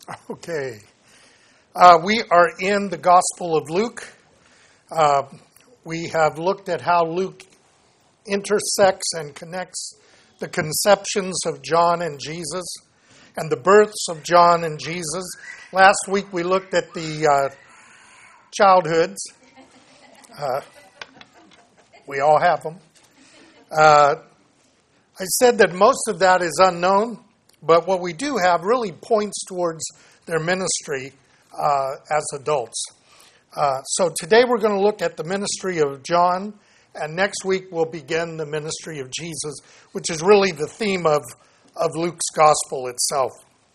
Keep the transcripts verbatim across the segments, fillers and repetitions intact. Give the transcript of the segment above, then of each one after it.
Okay. Uh, we are in the Gospel of Luke. Uh, we have looked at how Luke intersects and connects the conceptions of John and Jesus and the births of John and Jesus. Last week we looked at the uh, childhoods. Uh, we all have them. Uh, I said that most of that is unknown, but what we do have really points towards their ministry uh, as adults. Uh, so today we're going to look at the ministry of John, and next week we'll begin the ministry of Jesus, which is really the theme of, of Luke's gospel itself.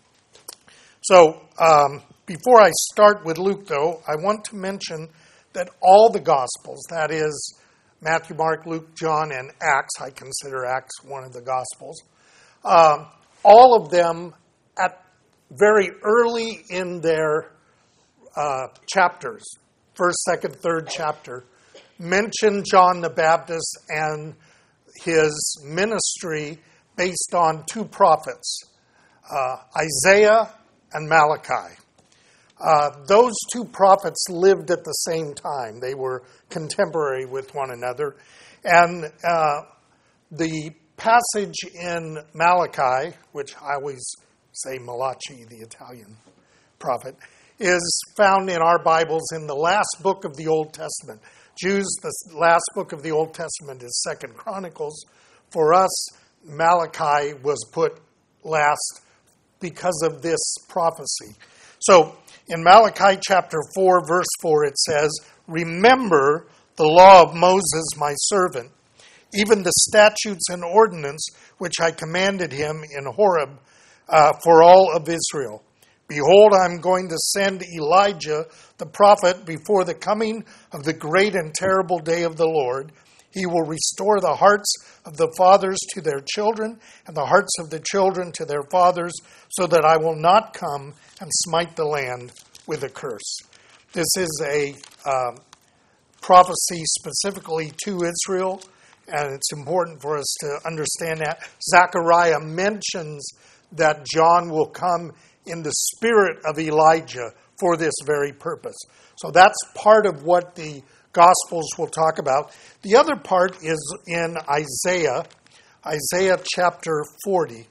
So um, before I start with Luke, though, I want to mention that all the gospels, that is Matthew, Mark, Luke, John, and Acts, I consider Acts one of the gospels, um, all of them at very early in their uh, chapters, first, second, third chapter, mention John the Baptist and his ministry based on two prophets, uh, Isaiah and Malachi. Uh, those two prophets lived at the same time. They were contemporary with one another. And uh, the passage in Malachi, which I always say Malachi, the Italian prophet, is found in our Bibles in the last book of the Old Testament. Jews, the last book of the Old Testament is Second Chronicles. For us, Malachi was put last because of this prophecy. So, in Malachi chapter four, verse four, it says, "Remember the law of Moses, my servant, even the statutes and ordinance which I commanded him in Horeb uh, for all of Israel. Behold, I am going to send Elijah the prophet before the coming of the great and terrible day of the Lord. He will restore the hearts of the fathers to their children, and the hearts of the children to their fathers, so that I will not come and smite the land with a curse." This is a uh, prophecy specifically to Israel, and it's important for us to understand that. Zechariah mentions that John will come in the spirit of Elijah for this very purpose. So that's part of what the Gospels will talk about. The other part is in Isaiah, Isaiah chapter forty.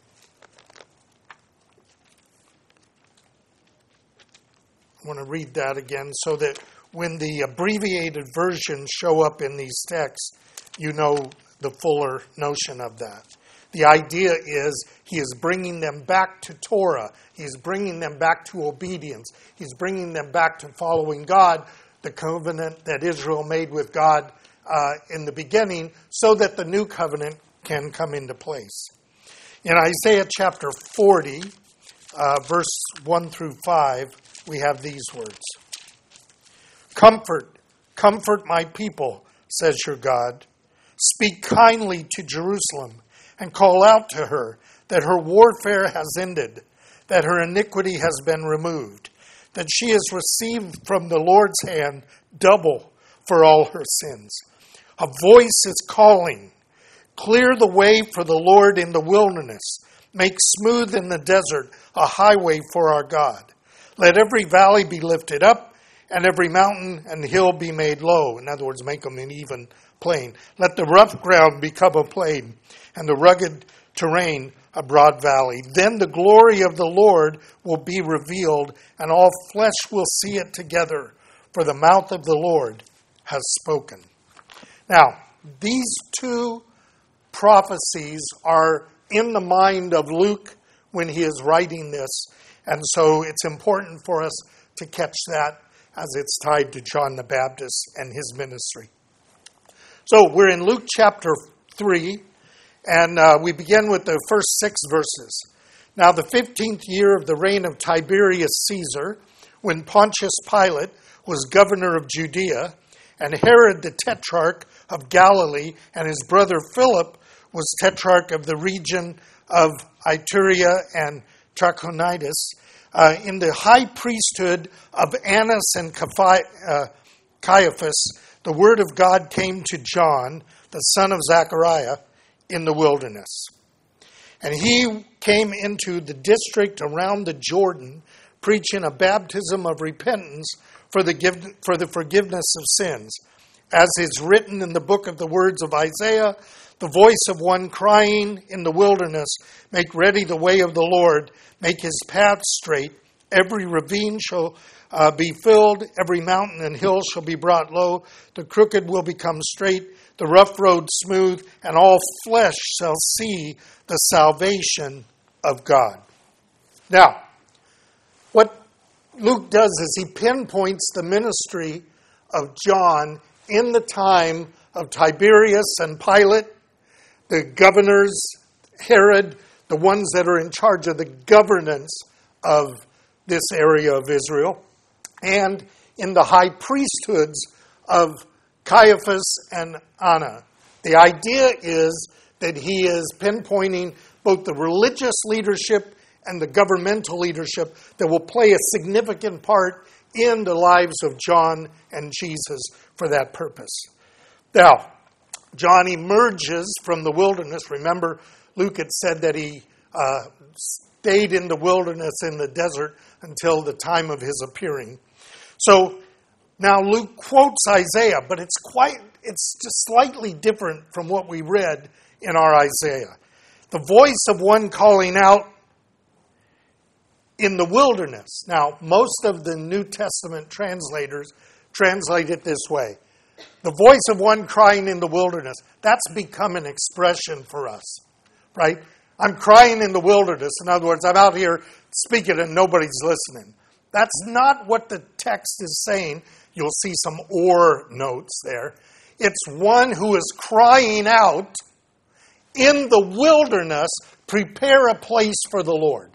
I want to read that again so that when the abbreviated versions show up in these texts, you know the fuller notion of that. The idea is he is bringing them back to Torah. He's bringing them back to obedience. He's bringing them back to following God, the covenant that Israel made with God uh, in the beginning, so that the new covenant can come into place. In Isaiah chapter forty, uh, verse one through five, we have these words. "Comfort, comfort my people, says your God. Speak kindly to Jerusalem and call out to her that her warfare has ended, that her iniquity has been removed, that she has received from the Lord's hand double for all her sins. A voice is calling, clear the way for the Lord in the wilderness, make smooth in the desert a highway for our God. Let every valley be lifted up, and every mountain and hill be made low." In other words, make them an even plain. "Let the rough ground become a plain, and the rugged terrain a broad valley. Then the glory of the Lord will be revealed, and all flesh will see it together, for the mouth of the Lord has spoken." Now, these two prophecies are in the mind of Luke when he is writing this, and so it's important for us to catch that as it's tied to John the Baptist and his ministry. So we're in Luke chapter three, and uh, we begin with the first six verses. "Now the fifteenth year of the reign of Tiberius Caesar, when Pontius Pilate was governor of Judea, and Herod the tetrarch of Galilee, and his brother Philip was tetrarch of the region of Iturea and Trachonitis, uh, in the high priesthood of Annas and Caiaphas, the word of God came to John, the son of Zechariah, in the wilderness. And he came into the district around the Jordan, preaching a baptism of repentance for the, give, for the forgiveness of sins. As is written in the book of the words of Isaiah, the voice of one crying in the wilderness, make ready the way of the Lord, make his path straight. Every ravine shall uh, be filled, every mountain and hill shall be brought low. The crooked will become straight, the rough road smooth, and all flesh shall see the salvation of God. Now, what Luke does is he pinpoints the ministry of John in the time of Tiberius and Pilate, the governors, Herod, the ones that are in charge of the governance of this area of Israel, and in the high priesthoods of Caiaphas and Anna. The idea is that he is pinpointing both the religious leadership and the governmental leadership that will play a significant part in the lives of John and Jesus for that purpose. Now, John emerges from the wilderness. Remember, Luke had said that he uh, stayed in the wilderness in the desert until the time of his appearing. So now Luke quotes Isaiah, but it's quite it's just slightly different from what we read in our Isaiah. The voice of one calling out in the wilderness. Now, most of the New Testament translators translate it this way. The voice of one crying in the wilderness. That's become an expression for us, right? I'm crying in the wilderness. In other words, I'm out here speaking and nobody's listening. That's not what the text is saying. You'll see some or notes there. It's one who is crying out in the wilderness, prepare a place for the Lord.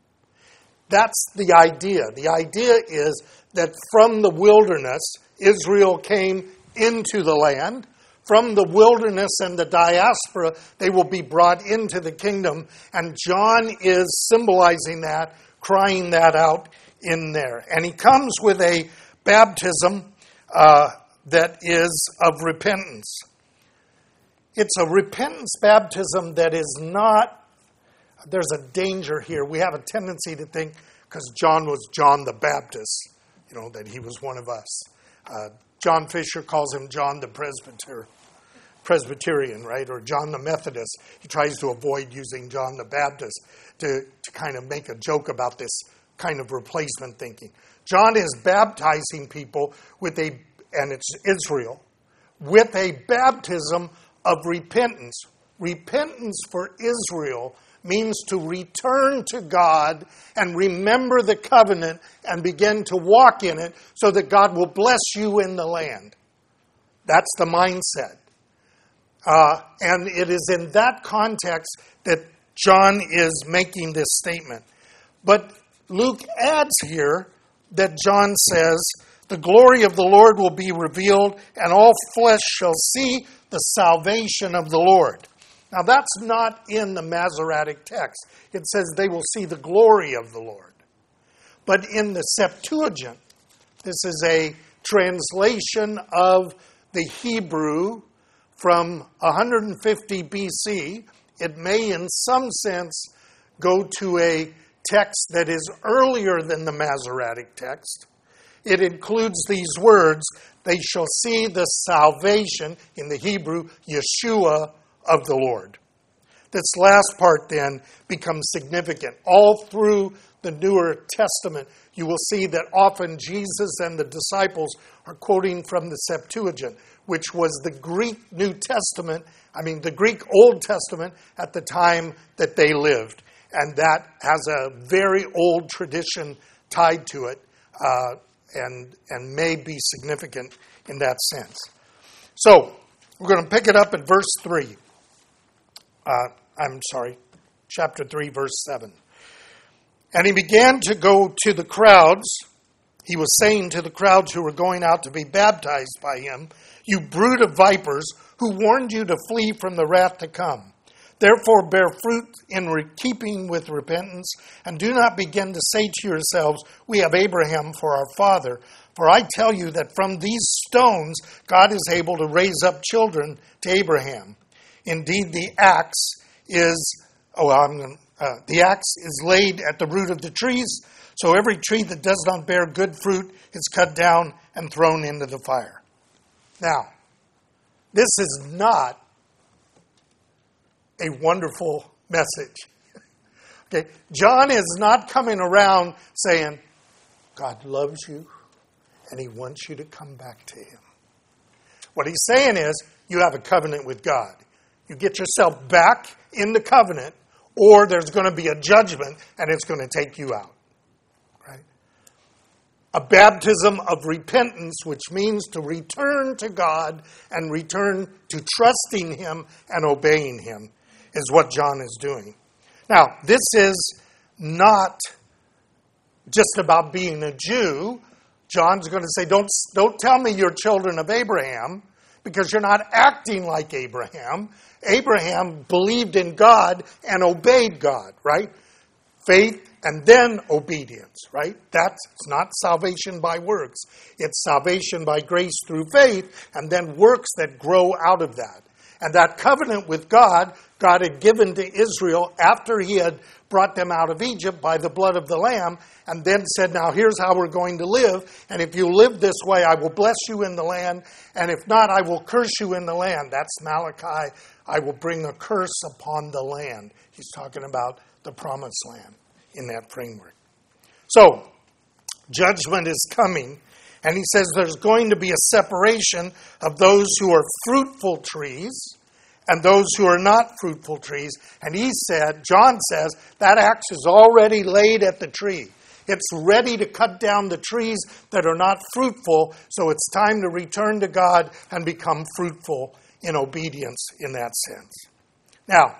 That's the idea. The idea is that from the wilderness, Israel came into the land. From the wilderness and the diaspora, they will be brought into the kingdom. And John is symbolizing that, crying that out in there. And he comes with a baptism uh, that is of repentance. It's a repentance baptism that is not, there's a danger here. We have a tendency to think, because John was John the Baptist, you know, that he was one of us. Uh, John Fisher calls him John the Presbyter, Presbyterian, right? Or John the Methodist. He tries to avoid using John the Baptist to, to kind of make a joke about this kind of replacement thinking. John is baptizing people with a, and it's Israel, with a baptism of repentance. Repentance for Israel means to return to God and remember the covenant and begin to walk in it so that God will bless you in the land. That's the mindset. Uh, and it is in that context that John is making this statement. But Luke adds here that John says, the glory of the Lord will be revealed, and all flesh shall see the salvation of the Lord. Now, that's not in the Masoretic text. It says they will see the glory of the Lord. But in the Septuagint, this is a translation of the Hebrew from one hundred fifty B C. It may, in some sense, go to a text that is earlier than the Masoretic text. It includes these words, they shall see the salvation, in the Hebrew, Yeshua, of the Lord. This last part then becomes significant. All through the Newer Testament, you will see that often Jesus and the disciples are quoting from the Septuagint, which was the Greek New Testament, I mean the Greek Old Testament at the time that they lived. And that has a very old tradition tied to it uh, and, and may be significant in that sense. So, we're going to pick it up at verse three. Uh, I'm sorry, chapter three, verse seven. And he began to go to the crowds. He was saying to the crowds who were going out to be baptized by him, you brood of vipers, who warned you to flee from the wrath to come. Therefore bear fruit in re- keeping with repentance, and do not begin to say to yourselves, we have Abraham for our father. For I tell you that from these stones God is able to raise up children to Abraham. Indeed, the axe is, oh, I'm, Uh, the axe is laid at the root of the trees, so every tree that does not bear good fruit is cut down and thrown into the fire. Now, this is not a wonderful message. Okay, John is not coming around saying, God loves you and he wants you to come back to him. What he's saying is, you have a covenant with God. You get yourself back in the covenant, or there's going to be a judgment and it's going to take you out. Right? A baptism of repentance, which means to return to God and return to trusting him and obeying him, is what John is doing. Now, this is not just about being a Jew. John's going to say, don't, don't tell me you're children of Abraham, because you're not acting like Abraham. Abraham believed in God and obeyed God, right? Faith and then obedience, right? That's not salvation by works. It's salvation by grace through faith, and then works that grow out of that. And that covenant with God, God had given to Israel after he had brought them out of Egypt by the blood of the Lamb, and then said, now here's how we're going to live, and if you live this way, I will bless you in the land, and if not, I will curse you in the land. That's Malachi. I will bring a curse upon the land. He's talking about the promised land in that framework. So, judgment is coming, and he says there's going to be a separation of those who are fruitful trees and those who are not fruitful trees. And he said, John says, that axe is already laid at the tree. It's ready to cut down the trees that are not fruitful, so it's time to return to God and become fruitful in obedience in that sense. Now,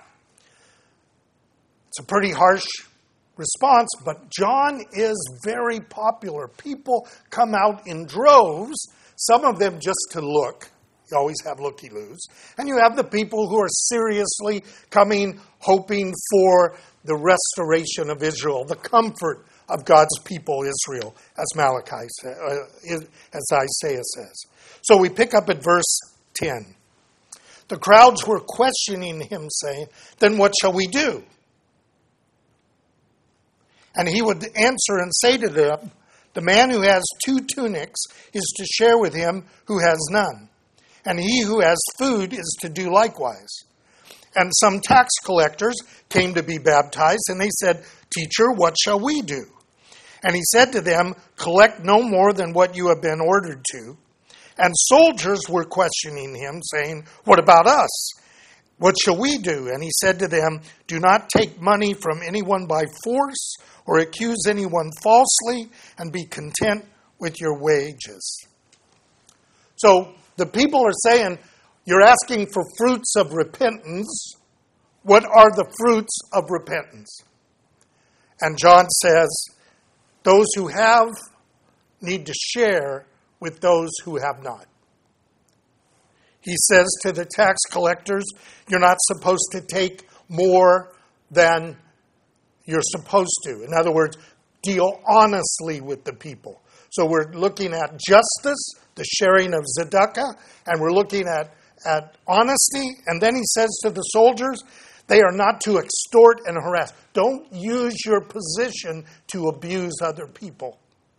it's a pretty harsh response, but John is very popular. People come out in droves, some of them just to look. You always have looky-loos. And you have the people who are seriously coming, hoping for the restoration of Israel, the comfort of God's people, Israel, as Malachi says, uh, as Isaiah says. So we pick up at verse ten. The crowds were questioning him, saying, then what shall we do? And he would answer and say to them, the man who has two tunics is to share with him who has none. And he who has food is to do likewise. And some tax collectors came to be baptized, and they said, Teacher, what shall we do? And he said to them, collect no more than what you have been ordered to. And soldiers were questioning him, saying, what about us? What shall we do? And he said to them, do not take money from anyone by force or accuse anyone falsely, and be content with your wages. So the people are saying, you're asking for fruits of repentance. What are the fruits of repentance? And John says, those who have need to share with those who have not. He says to the tax collectors, you're not supposed to take more than you're supposed to. In other words, deal honestly with the people. So we're looking at justice, the sharing of tzedakah, and we're looking at, at honesty. And then he says to the soldiers, they are not to extort and harass. Don't use your position to abuse other people.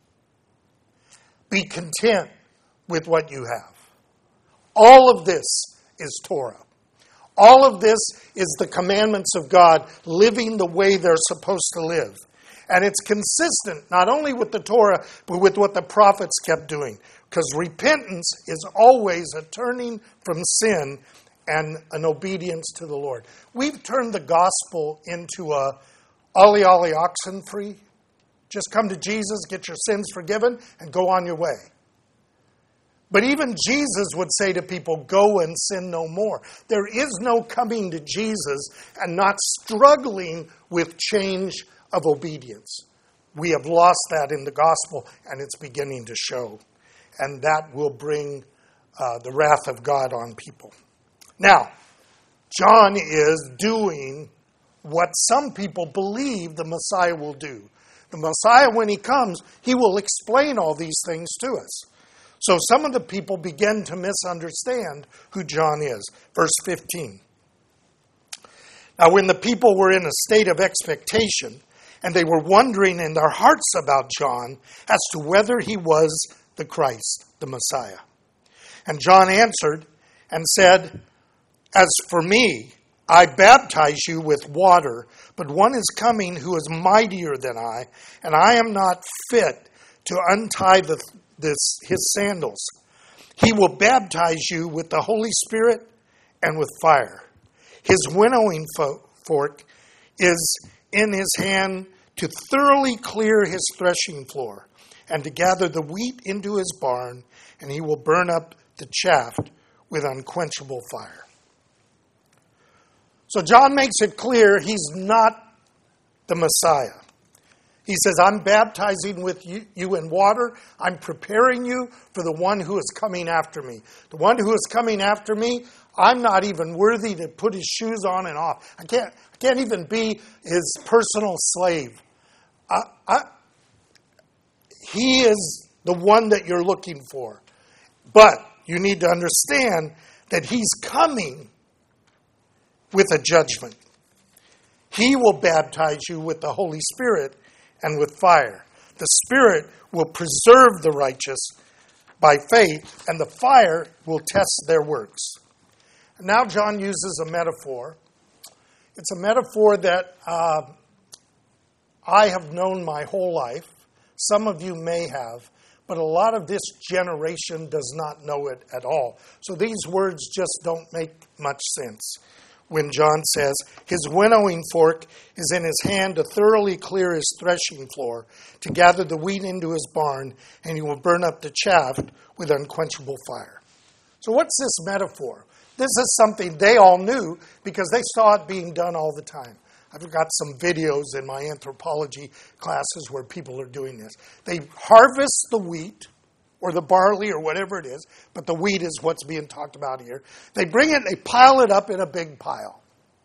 Be content with what you have. All of this is Torah. All of this is the commandments of God, living the way they're supposed to live. And it's consistent not only with the Torah, but with what the prophets kept doing. Because repentance is always a turning from sin and an obedience to the Lord. We've turned the gospel into a ollie ollie oxen free. Just come to Jesus, get your sins forgiven, and go on your way. But even Jesus would say to people, go and sin no more. There is no coming to Jesus and not struggling with change of obedience. We have lost that in the gospel, and it's beginning to show. And that will bring uh, the wrath of God on people. Now, John is doing what some people believe the Messiah will do. The Messiah, when he comes, he will explain all these things to us. So some of the people begin to misunderstand who John is. Verse fifteen. Now, when the people were in a state of expectation, and they were wondering in their hearts about John as to whether he was the Christ, the Messiah. And John answered and said, "As for me, I baptize you with water, but one is coming who is mightier than I, and I am not fit to untie the, this, his sandals. He will baptize you with the Holy Spirit and with fire. His winnowing fo- fork is in his hand to thoroughly clear his threshing floor and to gather the wheat into his barn, and he will burn up the chaff with unquenchable fire." So John makes it clear he's not the Messiah. He says, I'm baptizing with you, you in water. I'm preparing you for the one who is coming after me. The one who is coming after me, I'm not even worthy to put his shoes on and off. I can't, I can't even be his personal slave. I, I, he is the one that you're looking for. But you need to understand that he's coming with a judgment. He will baptize you with the Holy Spirit and with fire. The Spirit will preserve the righteous by faith, and the fire will test their works. And now John uses a metaphor. It's a metaphor that uh, I have known my whole life. Some of you may have, but a lot of this generation does not know it at all. So these words just don't make much sense. When John says, his winnowing fork is in his hand to thoroughly clear his threshing floor, to gather the wheat into his barn, and he will burn up the chaff with unquenchable fire. So what's this metaphor? This is something they all knew because they saw it being done all the time. I've got some videos in my anthropology classes where people are doing this. They harvest the wheat, or the barley, or whatever it is, but the wheat is what's being talked about here. They bring it, they pile it up in a big pile.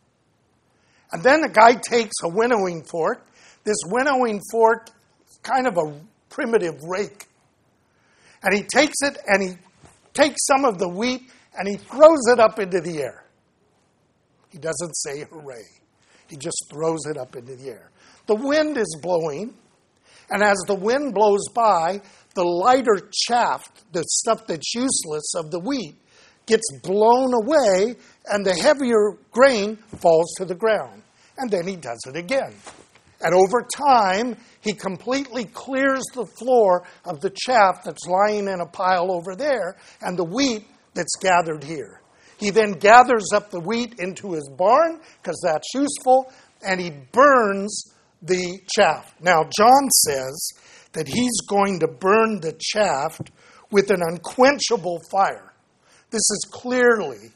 And then the guy takes a winnowing fork. This winnowing fork is kind of a primitive rake. And he takes it and he takes some of the wheat and he throws it up into the air. He doesn't say hooray. He just throws it up into the air. The wind is blowing, and as the wind blows by, the lighter chaff, the stuff that's useless of the wheat, gets blown away, and the heavier grain falls to the ground. And then he does it again. And over time, he completely clears the floor of the chaff that's lying in a pile over there, and the wheat that's gathered here. He then gathers up the wheat into his barn, because that's useful, and he burns the chaff. Now, John says that he's going to burn the chaff with an unquenchable fire. This is clearly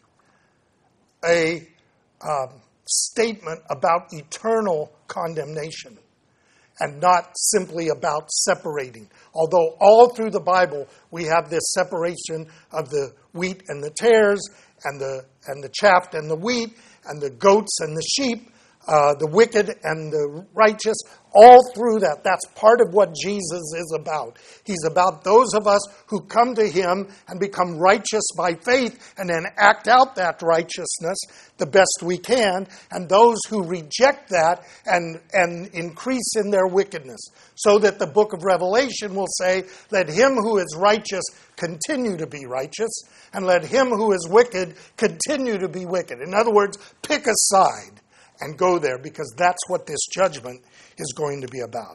a uh, statement about eternal condemnation and not simply about separating. Although all through the Bible we have this separation of the wheat and the tares, and the and the chaff and the wheat, and the goats and the sheep, uh, the wicked and the righteous, all through that. That's part of what Jesus is about. He's about those of us who come to him and become righteous by faith and then act out that righteousness the best we can, and those who reject that and, and increase in their wickedness. So that the book of Revelation will say, let him who is righteous continue to be righteous, and let him who is wicked continue to be wicked. In other words, pick a side and go there, because that's what this judgment is going to be about.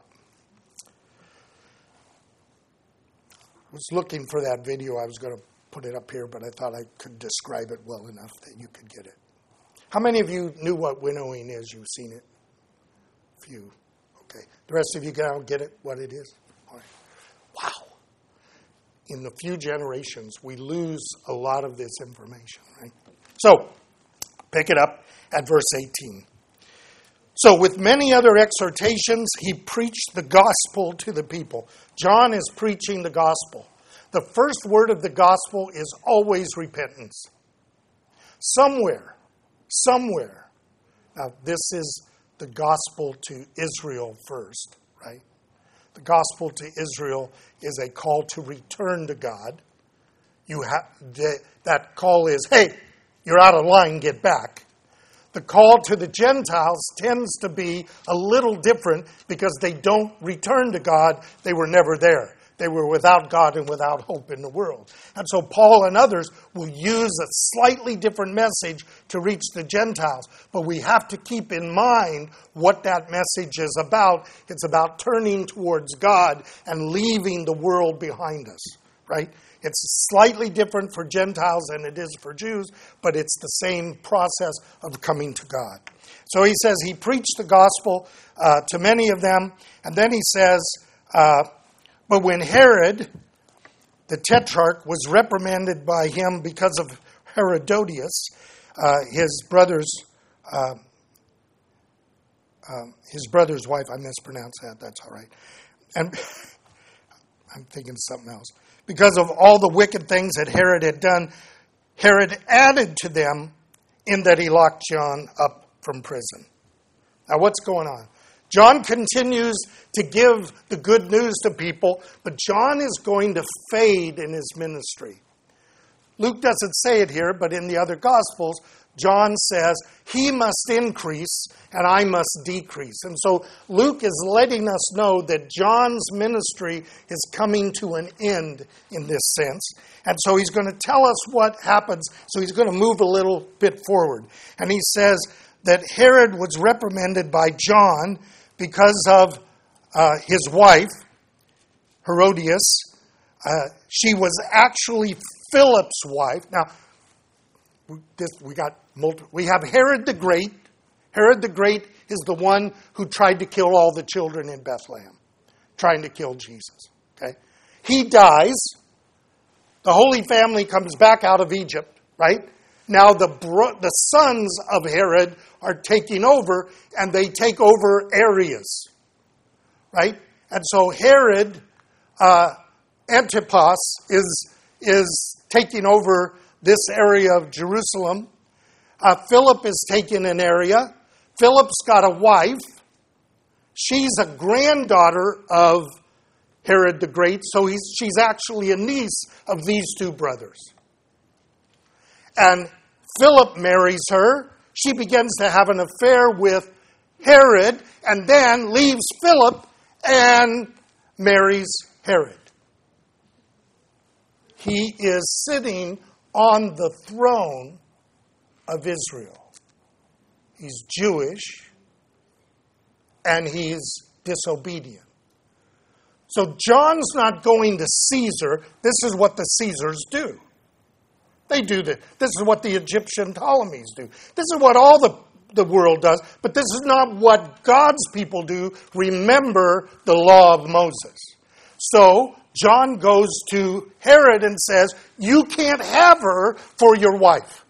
I was looking for that video. I was going to put it up here, but I thought I could describe it well enough that you could get it. How many of you knew what winnowing is? You've seen it? A few. Okay. The rest of you can get it, what it is? All right. Wow. In the few generations, we lose a lot of this information, right? So, pick it up at verse eighteen. So with many other exhortations, he preached the gospel to the people. John is preaching the gospel. The first word of the gospel is always repentance. Somewhere, somewhere. Now, this is the gospel to Israel first, right? The gospel to Israel is a call to return to God. You have that call is, hey, you're out of line, get back. The call to the Gentiles tends to be a little different because they don't return to God. They were never there. They were without God and without hope in the world. And so Paul and others will use a slightly different message to reach the Gentiles. But we have to keep in mind what that message is about. It's about turning towards God and leaving the world behind us, right? It's slightly different for Gentiles than it is for Jews, but it's the same process of coming to God. So he says he preached the gospel uh, to many of them, and then he says, uh, but when Herod, the tetrarch, was reprimanded by him because of Herodias, uh, his brother's uh, uh, his brother's wife, I mispronounced that, that's all right. And I'm thinking something else. Because of all the wicked things that Herod had done, Herod added to them in that he locked John up from prison. Now, what's going on? John continues to give the good news to people, but John is going to fade in his ministry. Luke doesn't say it here, but in the other Gospels, John says, he must increase and I must decrease. And so Luke is letting us know that John's ministry is coming to an end in this sense. And so he's going to tell us what happens. So he's going to move a little bit forward. And he says that Herod was reprimanded by John because of uh, his wife, Herodias. Uh, she was actually Philip's wife. Now, this, we got multi, we have Herod the Great. Herod the Great is the one who tried to kill all the children in Bethlehem, trying to kill Jesus. Okay, he dies. The Holy Family comes back out of Egypt. Right now, the bro- the sons of Herod are taking over, and they take over areas. Right, and so Herod uh, Antipas is is taking over this area of Jerusalem. Uh, Philip is taking an area. Philip's got a wife. She's a granddaughter of Herod the Great, so he's, she's actually a niece of these two brothers. And Philip marries her. She begins to have an affair with Herod, and then leaves Philip and marries Herod. He is sitting on the throne of Israel. He's Jewish, and he's disobedient. So John's not going to Caesar. This is what the Caesars do. They do this. This is what the Egyptian Ptolemies do. This is what all the, the world does, but this is not what God's people do. Remember the law of Moses. So John goes to Herod and says, you can't have her for your wife.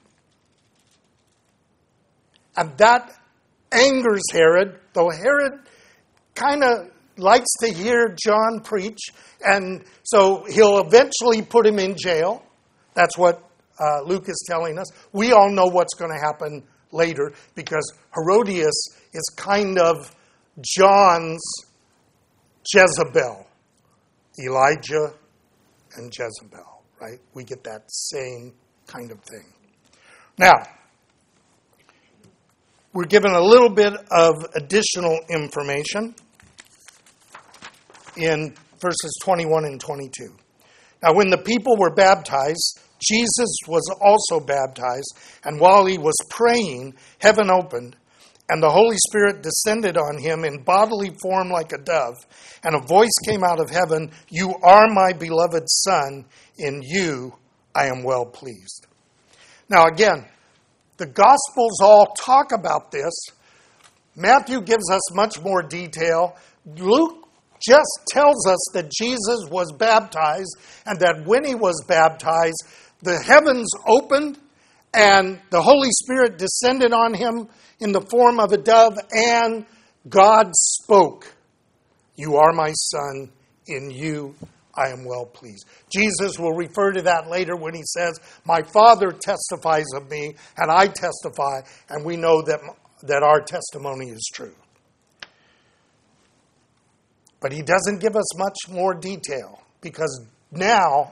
And that angers Herod, though Herod kind of likes to hear John preach. And so he'll eventually put him in jail. That's what uh, Luke is telling us. We all know what's going to happen later because Herodias is kind of John's Jezebel. Elijah and Jezebel, right? We get that same kind of thing. Now, we're given a little bit of additional information in verses twenty-one and twenty-two. Now, when the people were baptized, Jesus was also baptized, and while he was praying, heaven opened, and the Holy Spirit descended on him in bodily form like a dove. And a voice came out of heaven, you are my beloved Son, in you I am well pleased. Now again, the Gospels all talk about this. Matthew gives us much more detail. Luke just tells us that Jesus was baptized, and that when he was baptized, the heavens opened, and the Holy Spirit descended on him in the form of a dove, and God spoke, you are my Son, in you I am well pleased. Jesus will refer to that later when he says, my Father testifies of me, and I testify, and we know that, that our testimony is true. But he doesn't give us much more detail, because now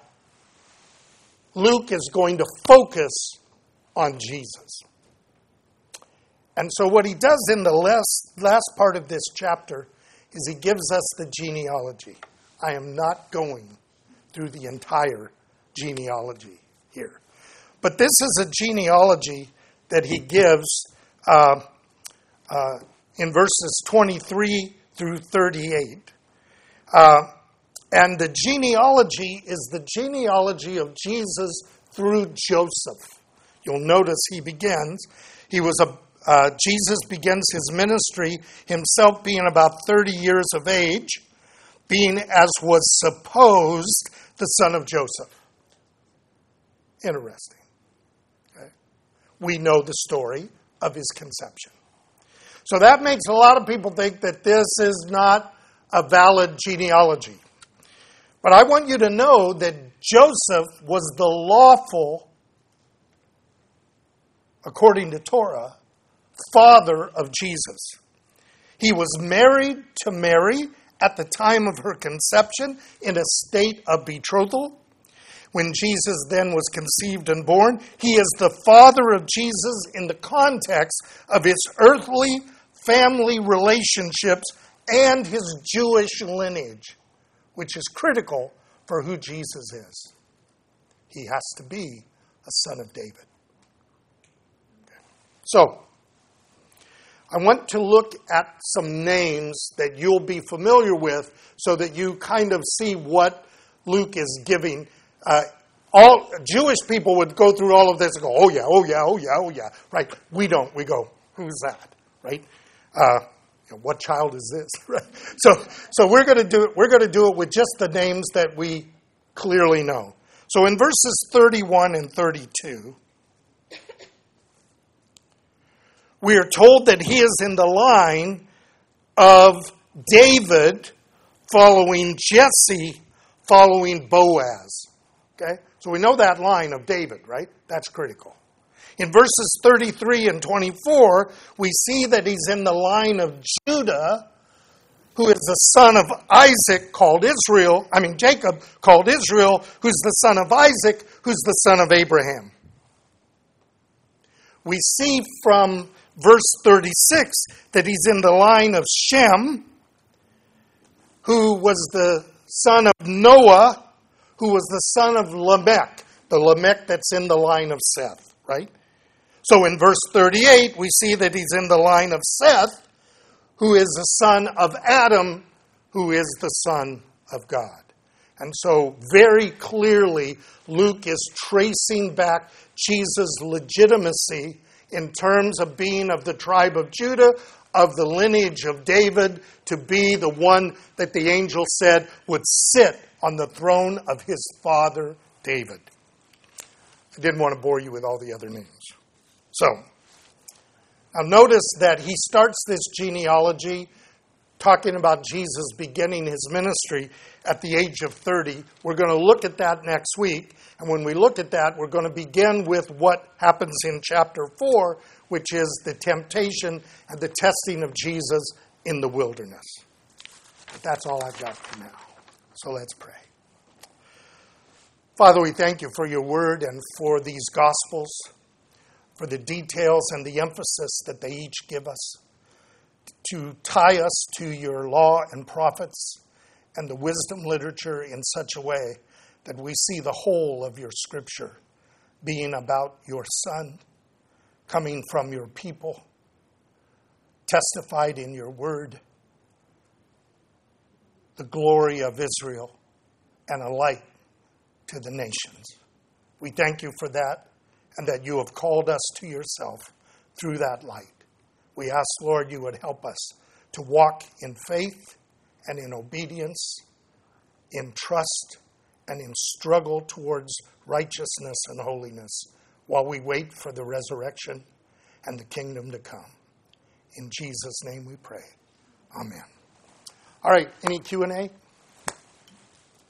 Luke is going to focus on Jesus. And so what he does in the last, last part of this chapter is he gives us the genealogy. I am not going through the entire genealogy here. But this is a genealogy that he gives uh, uh, in verses twenty-three through thirty-eight. Uh, and the genealogy is the genealogy of Jesus through Joseph. You'll notice he begins, he was a, uh, Jesus begins his ministry, himself being about thirty years of age, being, as was supposed, the son of Joseph. Interesting. Okay. We know the story of his conception. So that makes a lot of people think that this is not a valid genealogy. But I want you to know that Joseph was the lawful, according to Torah, father of Jesus. He was married to Mary at the time of her conception in a state of betrothal. When Jesus then was conceived and born, he is the father of Jesus in the context of his earthly family relationships and his Jewish lineage, which is critical for who Jesus is. He has to be a son of David. So, I want to look at some names that you'll be familiar with so that you kind of see what Luke is giving. Uh, all Jewish people would go through all of this and go, oh yeah, oh yeah, oh yeah, oh yeah. Right? We don't. We go, who's that? Right? Uh, you know, what child is this? Right? So, so we're going to do it. We're going to do it with just the names that we clearly know. So in verses thirty-one and thirty-two, we are told that he is in the line of David following Jesse, following Boaz. Okay? So we know that line of David, right? That's critical. In verses thirty-three and twenty-four, we see that he's in the line of Judah, who is the son of Isaac called Israel, I mean Jacob called Israel, who's the son of Isaac, who's the son of Abraham. We see from verse thirty-six that he's in the line of Shem, who was the son of Noah, who was the son of Lamech, the Lamech that's in the line of Seth, right? So in verse thirty-eight, we see that he's in the line of Seth, who is the son of Adam, who is the son of God. And so very clearly, Luke is tracing back Jesus' legitimacy in terms of being of the tribe of Judah, of the lineage of David, to be the one that the angel said would sit on the throne of his father David. I didn't want to bore you with all the other names. So, now notice that he starts this genealogy talking about Jesus beginning his ministry at the age of thirty. We're going to look at that next week. And when we look at that, we're going to begin with what happens in chapter four, which is the temptation and the testing of Jesus in the wilderness. But that's all I've got for now. So let's pray. Father, we thank you for your word and for these gospels, for the details and the emphasis that they each give us, to tie us to your law and prophets and the wisdom literature in such a way that we see the whole of your scripture being about your Son, coming from your people, testified in your word, the glory of Israel, and a light to the nations. We thank you for that, and that you have called us to yourself through that light. We ask, Lord, you would help us to walk in faith and in obedience, in trust and in struggle towards righteousness and holiness while we wait for the resurrection and the kingdom to come. In Jesus' name we pray. Amen. All right, any Q and A?